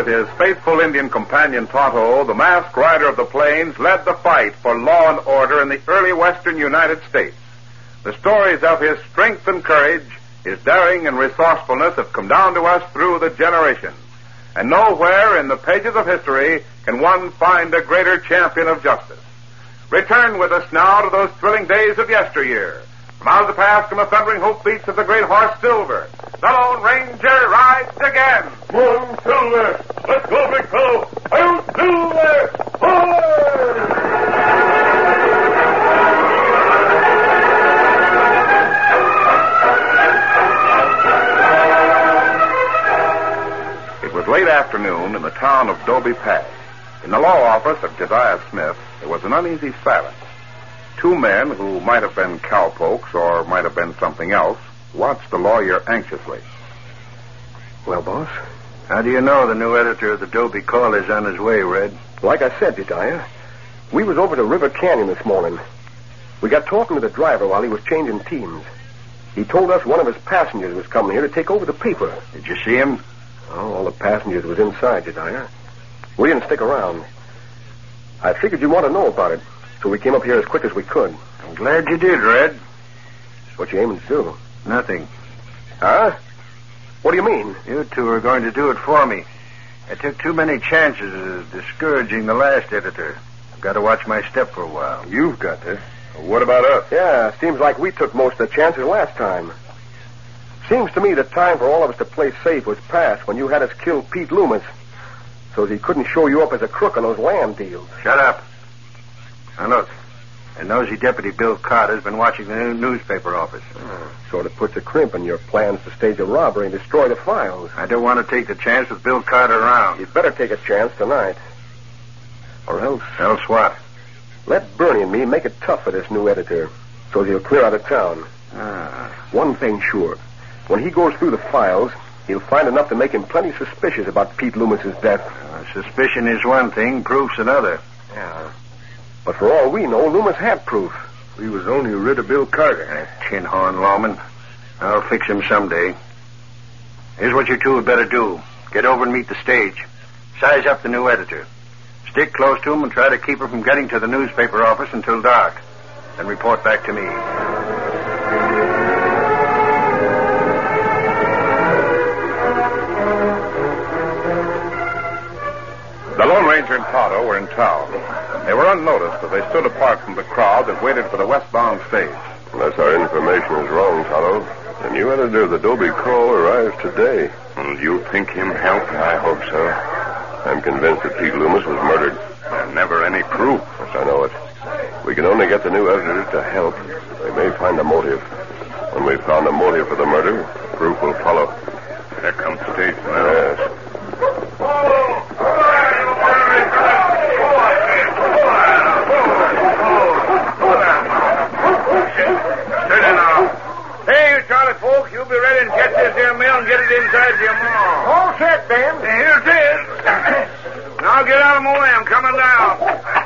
with his faithful Indian companion Tonto, the masked rider of the plains led the fight for law and order in the early western United States. The stories of his strength and courage, his daring and resourcefulness have come down to us through the generations. And nowhere in the pages of history can one find a greater champion of justice. Return with us now to those thrilling days of yesteryear. From out of the past come the thundering hoofbeats of the great horse Silver. The Lone Ranger rides again. Come on, Silver. Let's go, big fellow. I'll Silver. Forward! It was late afternoon in the town of Dobie Pass. In the law office of Josiah Smith, there was an uneasy silence. Two men, who might have been cowpokes or might have been something else, watched the lawyer anxiously. Well, boss, how do you know the new editor of the Dobie Call is on his way, Red? Like I said, Josiah, we was over to River Canyon this morning. We got talking to the driver while he was changing teams. He told us one of his passengers was coming here to take over the paper. Did you see him? Oh, all the passengers was inside, Josiah. We didn't stick around. I figured you'd want to know about it, so we came up here as quick as we could. I'm glad you did, Red. What you aiming to do? Nothing. Huh? What do you mean? You two are going to do it for me. I took too many chances of discouraging the last editor. I've got to watch my step for a while. You've got this. What about us? Yeah, seems like we took most of the chances last time. Seems to me the time for all of us to play safe was past when you had us kill Pete Loomis, so he couldn't show you up as a crook on those land deals. Shut up. Now look, a nosy Deputy Bill Carter's been watching the new newspaper office. Sort of puts a crimp in your plans to stage a robbery and destroy the files. I don't want to take the chance with Bill Carter around. You'd better take a chance tonight. Or else... Else what? Let Bernie and me make it tough for this new editor, so he'll clear out of town. One thing sure. When he goes through the files, he'll find enough to make him plenty suspicious about Pete Loomis's death. Suspicion is one thing, proof's another. Yeah. But for all we know, Loomis had proof. We was only rid of Bill Carter. That tin-horn lawman. I'll fix him someday. Here's what you two had better do. Get over and meet the stage. Size up the new editor. Stick close to him and try to keep her from getting to the newspaper office until dark. Then report back to me. The Lone Ranger and Tonto were in town. They were unnoticed as they stood apart from the crowd that waited for the westbound stage. Unless our information is wrong, Tonto, the new editor of the Dobie Call arrives today. And you think him helped? I hope so. I'm convinced that Pete Loomis was murdered. There's never any proof. Yes, I know it. We can only get the new editor to help. They may find a motive. When we've found a motive for the murder, proof will follow. There comes the stage now. Yes. Hey, you Charlie folk, you'll be ready to catch this here mail and get it inside your maw. All set, Ben. Here it is. Now get out of my way. I'm coming down.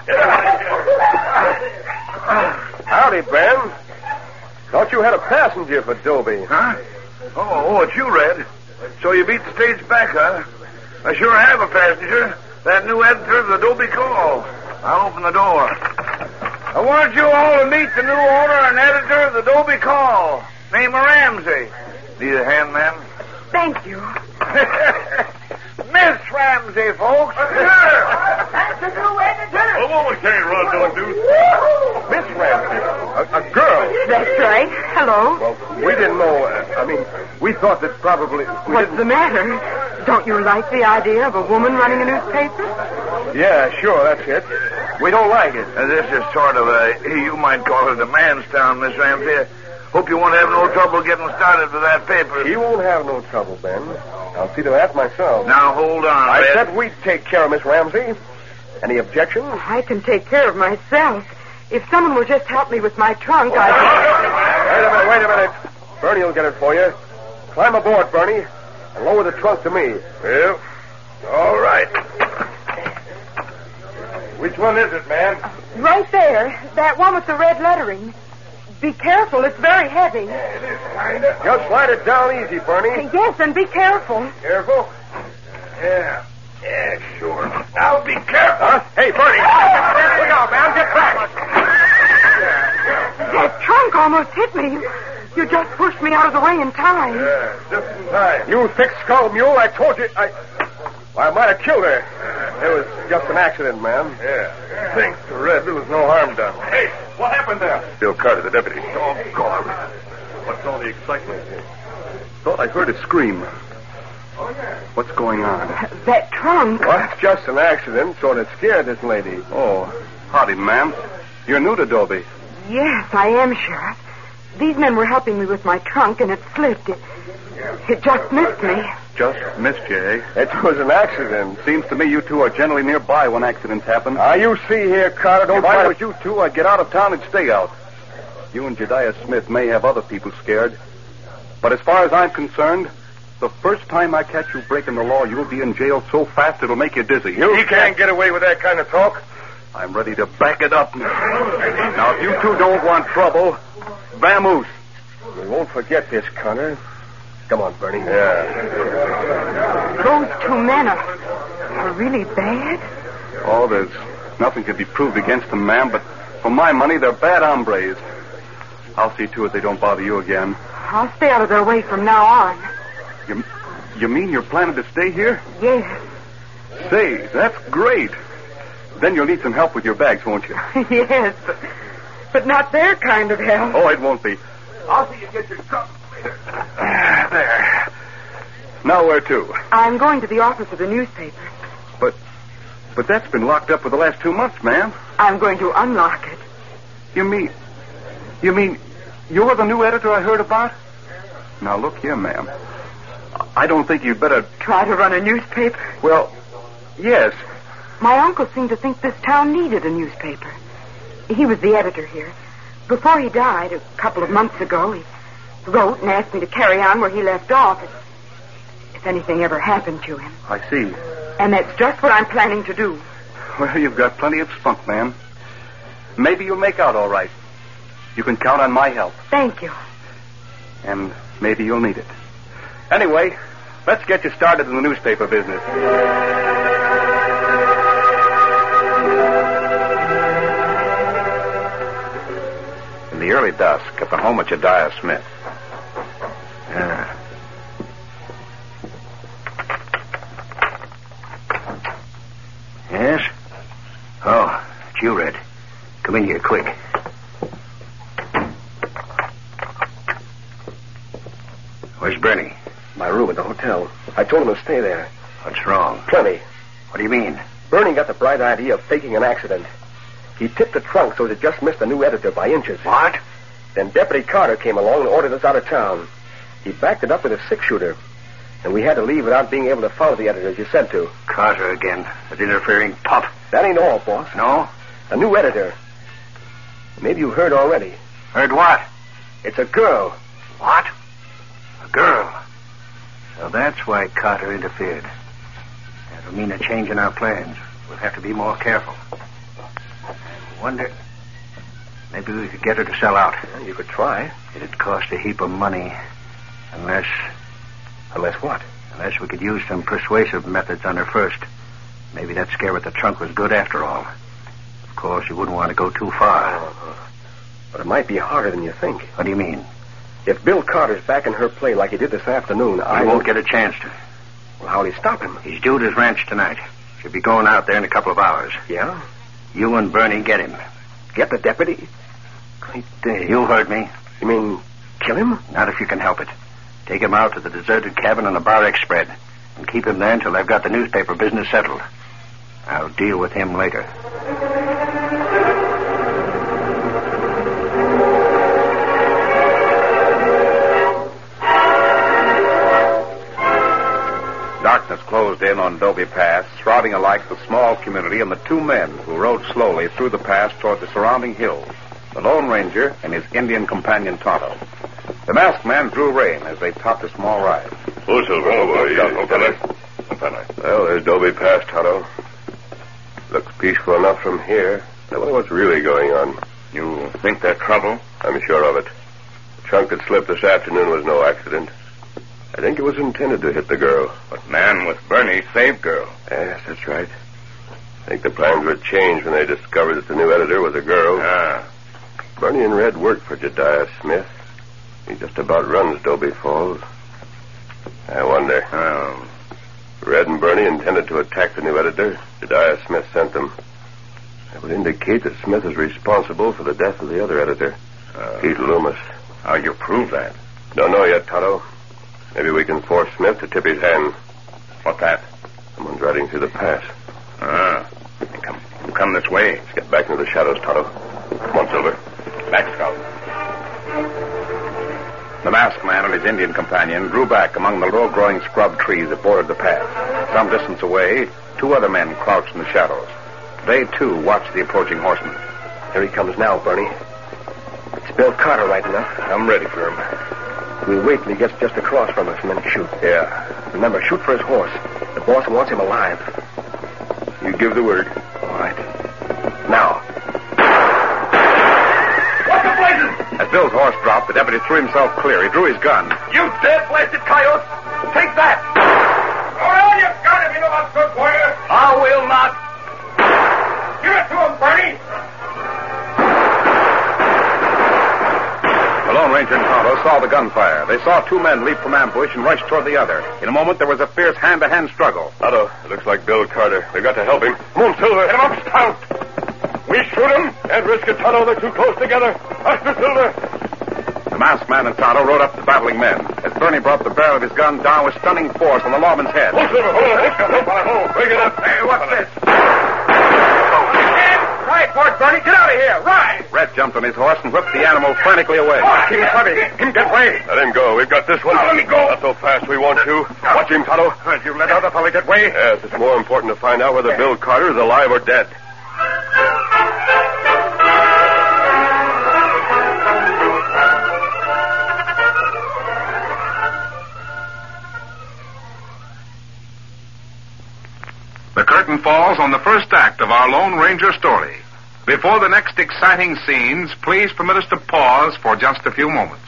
Howdy, Ben. Thought you had a passenger for Dobie. Huh? Oh, it's you, Red. So you beat the stage back, huh? I sure have a passenger. That new editor of the Dobie Call. I'll open the door. I want you all to meet the new owner and editor of the Dobie Call, named Ramsey. Need a hand, ma'am? Thank you. Miss Ramsey, folks. That's the new editor. Oh, we can't run, don't do. Miss Ramsey. A girl. That's right. Hello. Well, we didn't know. We thought that probably... What's the matter? Don't you like the idea of a woman running a newspaper? Yeah, sure, that's it. We don't like it. This is sort of you might call it a man's town, Miss Ramsey. Hope you won't have no trouble getting started with that paper. He won't have no trouble, Ben. I'll see to that myself. Now, hold on, I Red. said we'd take care of Miss Ramsey. Any objections? I can take care of myself. If someone will just help me with my trunk, Wait a minute. Bernie will get it for you. Climb aboard, Bernie, and lower the trunk to me. Well, all right. Which one is it, man? Right there. That one with the red lettering. Be careful. It's very heavy. Yeah, it is, kind of. Just slide it down easy, Bernie. Yes, and be careful. Careful. Yeah. Yeah, sure. Now be careful. Huh? Hey, Bernie. Look out, man. Get back. That trunk almost hit me. You just pushed me out of the way in time. Yeah, just in time. You thick-skulled mule. I told you. I might have killed her. It was just an accident, man. Yeah. Thanks to Red, there was no harm done. Hey, what happened there? Bill Carter, the deputy. Doggone. What's all the excitement? Thought I heard a scream. What's going on? That trunk. Well, it's just an accident, sort of scared this lady. Oh, howdy, ma'am. You're new to Dobie. Yes, I am, Sheriff. These men were helping me with my trunk, and it slipped. It just missed me. Just missed you, eh? It was an accident. Seems to me you two are generally nearby when accidents happen. You see here, Carter, don't If try I to... was you two, I'd get out of town and stay out. You and Jediah Smith may have other people scared. But as far as I'm concerned, the first time I catch you breaking the law, you'll be in jail so fast it'll make you dizzy. You can't get away with that kind of talk. I'm ready to back it up. Now, if you two don't want trouble, vamoose. We won't forget this, Connor. Come on, Bernie. Yeah. Those two men are really bad. Oh, there's nothing to be proved against them, ma'am, but for my money, they're bad hombres. I'll see to it they don't bother you again. I'll stay out of their way from now on. You mean you're planning to stay here? Yes. Say, that's great. Then you'll need some help with your bags, won't you? Yes, but not their kind of help. Oh, it won't be. I'll see you get your trunk later. There. Now where to? I'm going to the office of the newspaper. But that's been locked up for the last 2 months, ma'am. I'm going to unlock it. You mean you're the new editor I heard about? Now, look here, ma'am. I don't think you'd better... Try to run a newspaper? Well, yes. My uncle seemed to think this town needed a newspaper. He was the editor here. Before he died, a couple of months ago, he wrote and asked me to carry on where he left off if anything ever happened to him. I see. And that's just what I'm planning to do. Well, you've got plenty of spunk, ma'am. Maybe you'll make out all right. You can count on my help. Thank you. And maybe you'll need it. Anyway, let's get you started in the newspaper business. In the early dusk, at the home of Jediah Smith. Yes? Oh, it's you, Red. Come in here, quick. Where's Bernie? My room at the hotel. I told him to stay there. What's wrong? Plenty. What do you mean? Bernie got the bright idea of faking an accident. He tipped the trunk so it just missed the new editor by inches. What? Then Deputy Carter came along and ordered us out of town. He backed it up with a six-shooter. And we had to leave without being able to follow the editor as you said to. Carter again. That interfering pup. That ain't all, boss. No? A new editor. Maybe you heard already. Heard what? It's a girl. What? A girl. So that's why Carter interfered. That'll mean a change in our plans. We'll have to be more careful. I wonder... Maybe we could get her to sell out. Well, you could try. It'd cost a heap of money. Unless what? Unless we could use some persuasive methods on her first. Maybe that scare with the trunk was good after all. Of course, you wouldn't want to go too far. But it might be harder than you think. What do you mean? If Bill Carter's back in her play like he did this afternoon, I won't get a chance to. Well, how'll he stop him? He's due at his ranch tonight. Should be going out there in a couple of hours. Yeah? You and Bernie get him. Get the deputy? Great day. You heard me. You mean kill him? Not if you can help it. Take him out to the deserted cabin on the Bar-X spread and keep him there until I've got the newspaper business settled. I'll deal with him later. Darkness closed in on Dobie Pass, shrouding alike the small community and the two men who rode slowly through the pass toward the surrounding hills, the Lone Ranger and his Indian companion Tonto. The masked man drew rein as they topped a small rise. Oh, Silver. Well, there's Dobie Pass, Tonto. Looks peaceful enough from here. I wonder what's really going on. You think they're trouble? I'm sure of it. The trunk that slipped this afternoon was no accident. I think it was intended to hit the girl. But man with Bernie saved girl. Yes, that's right. I think the plans were changed when they discovered that the new editor was a girl. Bernie and Red worked for Jediah Smith. He just about runs Dobie Falls. I wonder. Red and Bernie intended to attack the new editor. Jediah Smith sent them. That would indicate that Smith is responsible for the death of the other editor, Pete Loomis. How you prove that? Don't know yet, Tonto. Maybe we can force Smith to tip his hand. What's that? Someone's riding through the pass. Come this way. Let's get back into the shadows, Tonto. Come on, Silver. Back, Scout. The masked man and his Indian companion drew back among the low-growing scrub trees that bordered the path. Some distance away, two other men crouched in the shadows. They, too, watched the approaching horseman. Here he comes now, Bernie. It's Bill Carter, right enough. I'm ready for him. We'll wait till he gets just across from us and then shoot. Yeah. Remember, shoot for his horse. The boss wants him alive. You give the word. All right. Now. What the blazes? As Bill's horse dropped, the deputy threw himself clear. He drew his gun. You dead blasted coyote! Take that! Throw down your gun if you know what's good for you. I will not. Give it to him, Bernie. The Lone Ranger and Tonto saw the gunfire. They saw two men leap from ambush and rush toward the other. In a moment, there was a fierce hand-to-hand struggle. Tonto, it looks like Bill Carter. We've got to help him. Come on, Silver. Get him up, Scout. We shoot him. Can't risk it, Tonto. They're too close together. Faster, Silver. The masked man and Tonto rode up to the battling men. As Bernie brought the barrel of his gun down with stunning force on the lawman's head. Hold, Silver. Hold. Bring it up. Hey, what's this? Ride for it, Bernie. Get out of here. Ride. Red jumped on his horse and whipped the animal frantically away. Keep him heavy. Him get away. Let him go. We've got this one. Now, let me go. Not so fast. We want you. Watch him, Tonto. You let other fellow get away? Yes, it's more important to find out whether Bill Carter is alive or dead. The curtain falls on the first act of our Lone Ranger story. Before the next exciting scenes, please permit us to pause for just a few moments.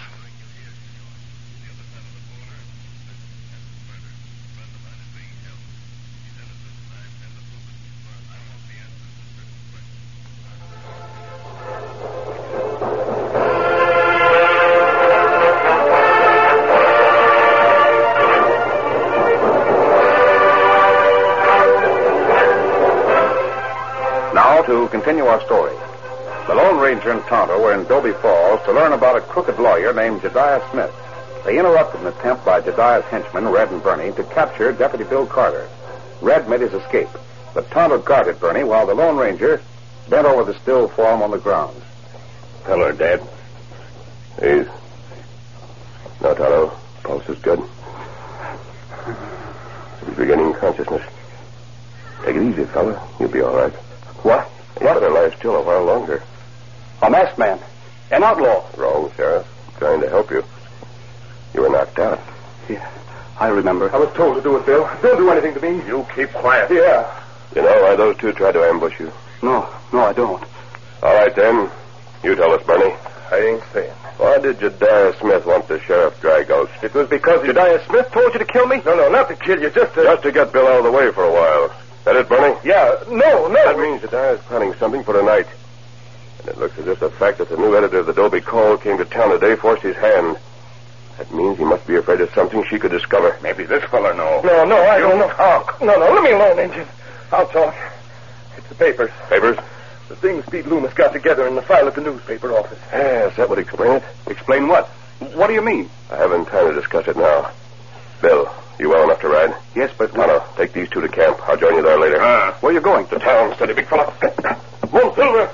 To continue our story. The Lone Ranger and Tonto were in Dobie Falls to learn about a crooked lawyer named Jediah Smith. They interrupted an attempt by Jediah's henchmen, Red and Bernie, to capture Deputy Bill Carter. Red made his escape, but Tonto guarded Bernie while the Lone Ranger bent over the still form on the ground. Tell her, Dad. Please. No, Tonto. Pulse is good. He's regaining consciousness. Take it easy, fella. You'll be all right. What? You better lie still a while longer. A masked man. An outlaw. Wrong, Sheriff. I'm trying to help you. You were knocked out. Yeah, I remember. I was told to do it, Bill. Don't do anything to me. You keep quiet. Yeah. You know why those two tried to ambush you? No, I don't. All right, then. You tell us, Bernie. I ain't saying. Why did Jediah Smith want the sheriff drag out? It was because Jediah Smith told you to kill me? No, not to kill you, just to get Bill out of the way for a while. That it, Bernie? Yeah, no. That means Jediah's planning something for tonight. And it looks as if the fact that the new editor of the Dobie Call came to town today forced his hand. That means he must be afraid of something she could discover. Maybe this fella knows. No, I don't know. Talk. No, let me alone, Injun. I'll talk. It's the papers. Papers? The things Pete Loomis got together in the file at the newspaper office. Yes, that would explain it. Explain what? What do you mean? I haven't time to discuss it now. Bill, you well enough to ride? Yes, but... Tonto, take these two to camp. I'll join you there later. Where are you going? To town. Steady, big fella. Come on, Silver.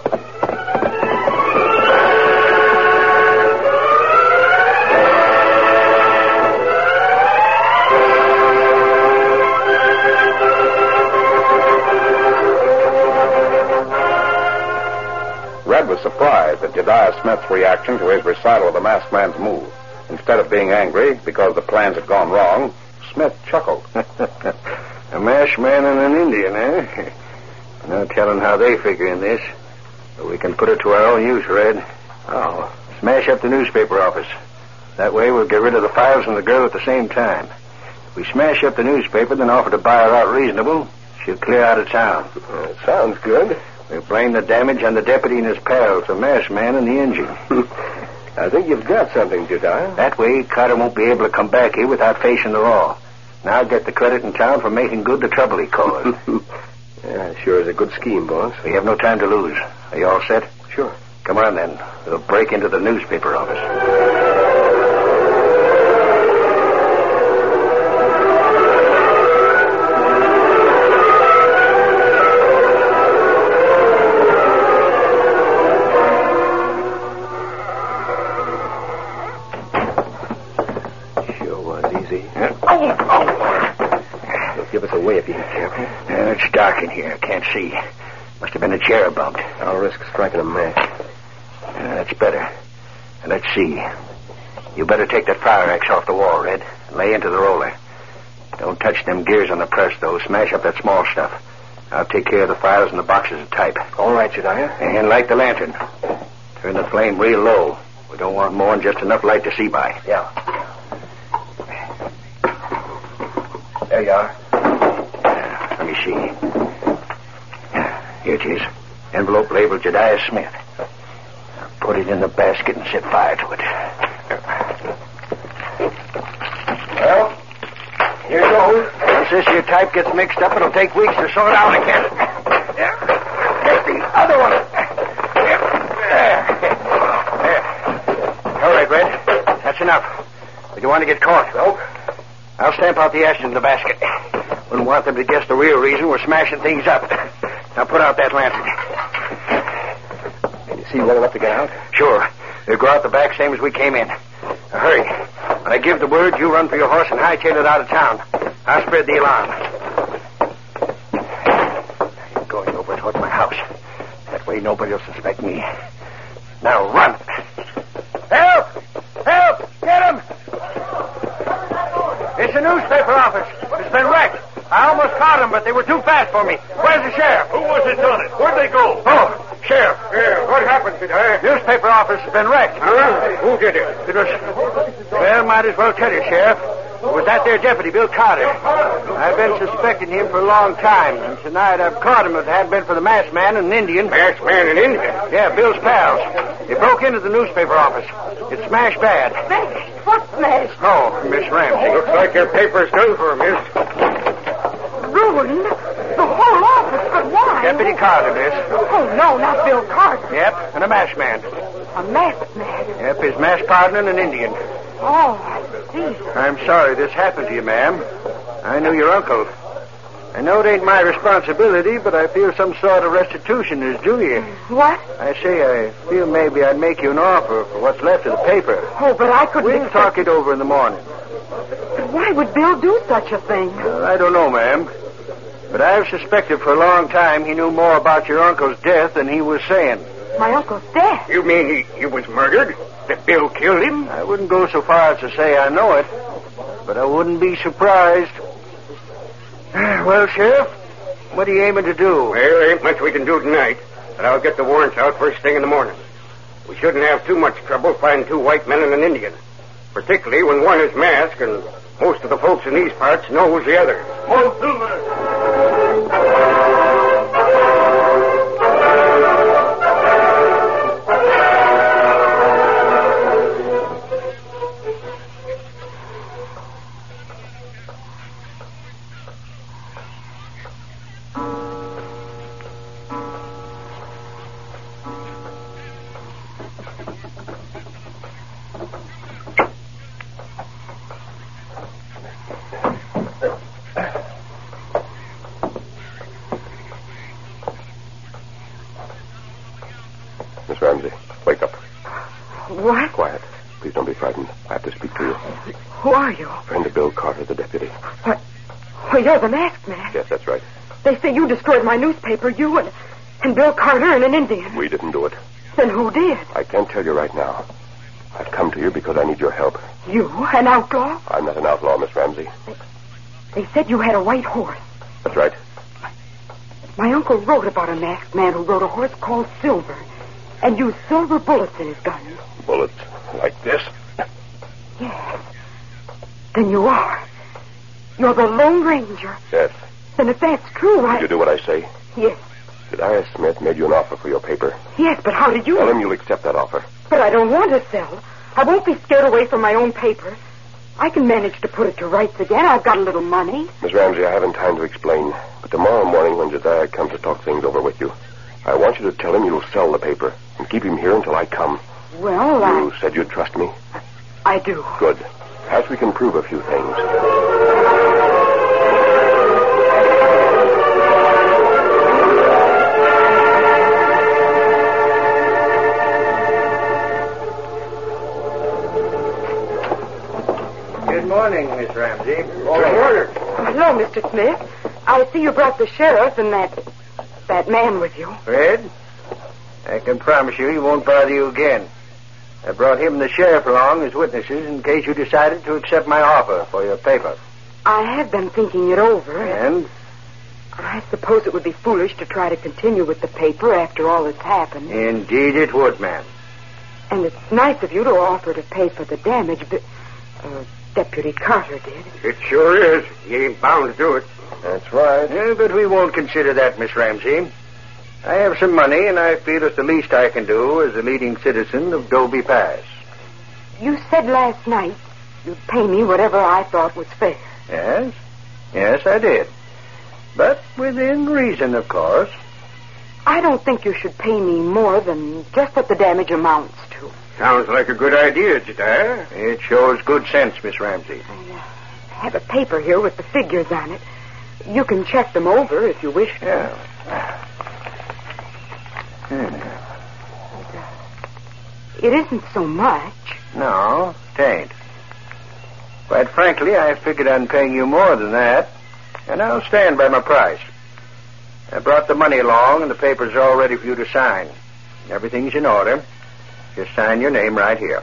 Red was surprised at Jediah Smith's reaction to his recital of the masked man's move. Instead of being angry because the plans had gone wrong, Smith chuckled. A masked man and an Indian, eh? No telling how they figure in this. But we can put it to our own use, Red. Oh, smash up the newspaper office. That way we'll get rid of the files and the girl at the same time. If we smash up the newspaper, then offer to buy her out reasonable, she'll clear out of town. Sounds good. We'll blame the damage on the deputy and his pals, the masked man and the engine. I think you've got something, Jediah. That way, Carter won't be able to come back here without facing the law. And I'll get the credit in town for making good the trouble he caused. Yeah, sure is a good scheme, boss. We have no time to lose. Are you all set? Sure. Come on, then. We'll break into the newspaper office. Give us away if you ain't careful. It's dark in here. Can't see. Must have been a chair bumped. I'll risk striking a match. That's better. Let's see. You better take that fire axe off the wall, Red, and lay into the roller. Don't touch them gears on the press, though. Smash up that small stuff. I'll take care of the files and the boxes of type. All right, Jediah. And light the lantern. Turn the flame real low. We don't want more than just enough light to see by. Yeah. There you are. Let me see. Here it is. Envelope labeled Jediah Smith. I'll put it in the basket and set fire to it. Well, here goes. Once this here type gets mixed up, it'll take weeks to sort out again. There's the other one. There. All right, Red. That's enough. But you want to get caught? Nope. I'll stamp out the ashes in the basket. Wouldn't want them to guess the real reason we're smashing things up. Now put out that lantern. Can you see well enough to get out? Sure. They'll go out the back same as we came in. Now hurry. When I give the word, you run for your horse and hightail it out of town. I'll spread the alarm. I'm going over toward my house. That way nobody will suspect me. Now run. Help! Help! Get him! It's the newspaper office. It's been wrecked. I almost caught them, but they were too fast for me. Where's the sheriff? Who was it done it? Where'd they go? Oh, sheriff. Yeah, what happened, Jediah? Newspaper office has been wrecked. Who did it? It was... Well, might as well tell you, Sheriff. It was that there deputy, Bill Carter. I've been suspecting him for a long time, and tonight I've caught him if it hadn't been for the masked man and an Indian. Masked man and Indian? Yeah, Bill's pals. They broke into the newspaper office. It's smashed bad. Smashed? What smashed? Oh, Miss Ramsey. Looks like your paper's done for, miss. Ruined? The whole office, but why? Deputy Carter, miss. Oh, no, not Bill Carter. Yep, and a masked man. A masked man. Yep, his masked partner and an Indian. Oh, I see. I'm sorry this happened to you, ma'am. I knew your uncle. I know it ain't my responsibility, but I feel some sort of restitution is due you. What? I say, I feel maybe I'd make you an offer for what's left of the paper. Oh, but I couldn't We'll talk it over in the morning. But why would Bill do such a thing? I don't know, ma'am. But I've suspected for a long time he knew more about your uncle's death than he was saying. My uncle's death? You mean he was murdered? That Bill killed him? I wouldn't go so far as to say I know it, but I wouldn't be surprised. Well, Sheriff, what are you aiming to do? Well, there ain't much we can do tonight, but I'll get the warrants out first thing in the morning. We shouldn't have too much trouble finding two white men and an Indian, particularly when one is masked and most of the folks in these parts know who's the other. Miss Ramsey, wake up. What? Quiet. Please don't be frightened. I have to speak to you. Who are you? Friend of Bill Carter, the deputy. What? Oh, you're the masked man. Yes, that's right. They say you destroyed my newspaper, you and Bill Carter and an Indian. We didn't do it. Then who did? I can't tell you right now. I've come to you because I need your help. You, an outlaw? I'm not an outlaw, Miss Ramsey. They said you had a white horse. That's right. My uncle wrote about a masked man who rode a horse called Silver and used silver bullets in his gun. Bullets like this? Then you are. You're the Lone Ranger. Yes. Then if that's true, Did you do what I say? Yes. Jediah Smith made you an offer for your paper. Yes, but how did you... Tell him you'll accept that offer. But I don't want to sell. I won't be scared away from my own paper. I can manage to put it to rights again. I've got a little money. Miss Ramsey, I haven't time to explain. But tomorrow morning when Jediah comes to talk things over with you, I want you to tell him you'll sell the paper and keep him here until I come. Well, You said you'd trust me? I do. Good. Perhaps we can prove a few things. Good morning, Miss Ramsey. Hello, Mr. Smith. I see you brought the sheriff and that man with you. Fred, I can promise you he won't bother you again. I brought him and the sheriff along as witnesses in case you decided to accept my offer for your paper. I have been thinking it over. And? I suppose it would be foolish to try to continue with the paper after all that's happened. Indeed it would, ma'am. And it's nice of you to offer to pay for the damage, but Deputy Carter did. It sure is. He ain't bound to do it. That's right. Yeah, but we won't consider that, Miss Ramsey. I have some money, and I feel it's the least I can do as a leading citizen of Dobie Pass. You said last night you'd pay me whatever I thought was fair. Yes? Yes, I did. But within reason, of course. I don't think you should pay me more than just what the damage amounts to. Sounds like a good idea, Jediah. It shows good sense, Miss Ramsey. I have a paper here with the figures on it. You can check them over if you wish to. Yeah. It isn't so much. No, it ain't. Quite frankly, I figured on paying you more than that, and I'll stand by my price. I brought the money along, and the papers are all ready for you to sign. Everything's in order. Just sign your name right here.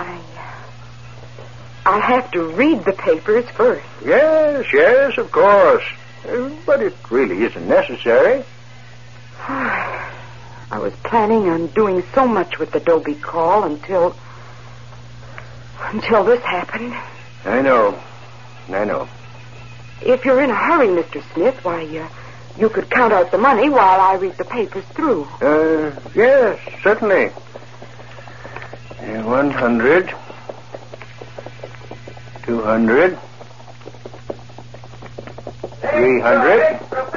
I'll have to read the papers first. Yes, of course. But it really isn't necessary. I was planning on doing so much with the Dobie call until this happened. I know. If you're in a hurry, Mr. Smith, why, you could count out the money while I read the papers through. Yes, certainly. 100. 200. 300.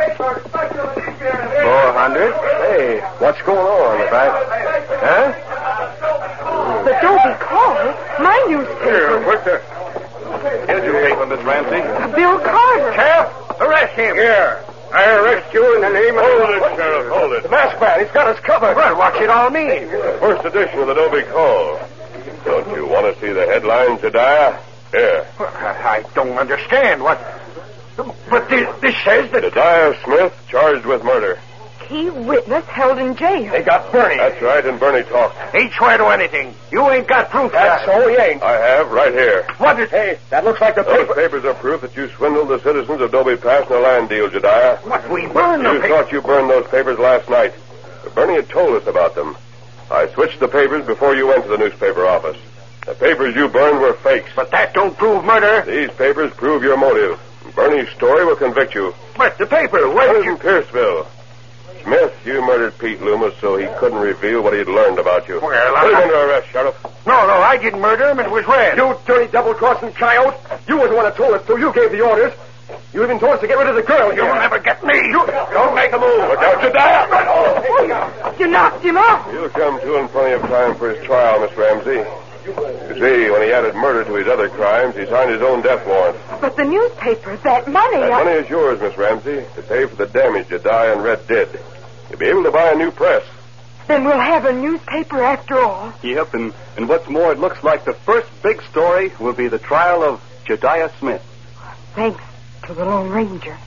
400. Hey, what's going on? Huh? The Dobie call? My newspaper. What's that? Here's your paper, Miss Ramsey. Bill Carter. Sheriff, arrest him. Here. I arrest you in the name of... Hold it, Sheriff, hold it. The masked man, he's got us covered. Well, what's it all mean? The first edition of the Dobie Call. Don't you want to see the headlines, Jediah? Here. Well, I don't understand. What? But this says that... Jediah Smith, charged with murder. Key witness held in jail. They got Bernie. That's right, and Bernie talked. Ain't swear to anything. You ain't got proof. That's so he ain't. I have, right here. What is... Hey, that looks like the paper. Those papers are proof that you swindled the citizens of Dobie Pass in a land deal, Jediah. What, we burned You the paper? thought you burned those papers last night. But Bernie had told us about them. I switched the papers before you went to the newspaper office. The papers you burned were fakes. But that don't prove murder. These papers prove your motive. Bernie's story will convict you. But the paper, where That did is in Pierceville. Smith, you murdered Pete Loomis so he couldn't reveal what he'd learned about you. Well, Put him under arrest, Sheriff. No, I didn't murder him. It was Red. You dirty double-crossing coyote! You was the one that told us to. You gave the orders. You even told us to get rid of the girl here. You'll never get me. Don't make a move. Look out, Jediah. You knocked him off. He'll come to in plenty of time for his trial, Miss Ramsey. You see, when he added murder to his other crimes, he signed his own death warrant. But the newspaper, that money... That money is yours, Miss Ramsey, to pay for the damage Jediah and Red did. You'll be able to buy a new press. Then we'll have a newspaper after all. Yep, and what's more, it looks like the first big story will be the trial of Jediah Smith. Thanks to the Lone Ranger.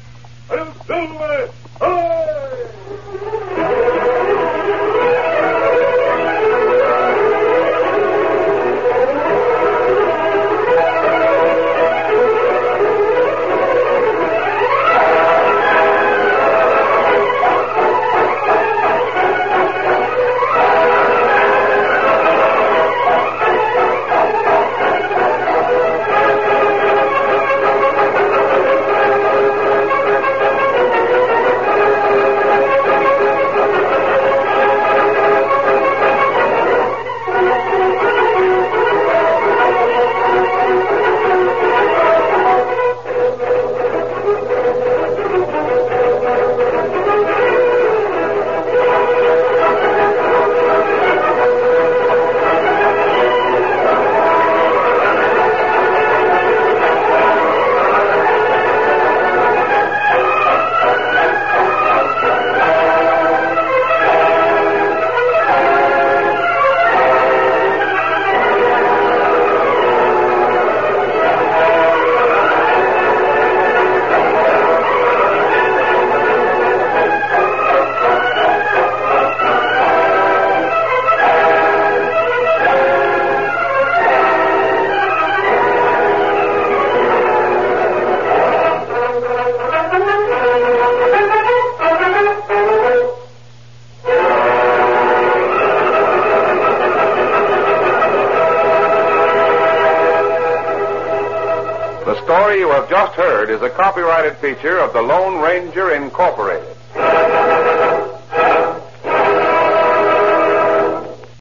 story you have just heard is a copyrighted feature of the Lone Ranger Incorporated.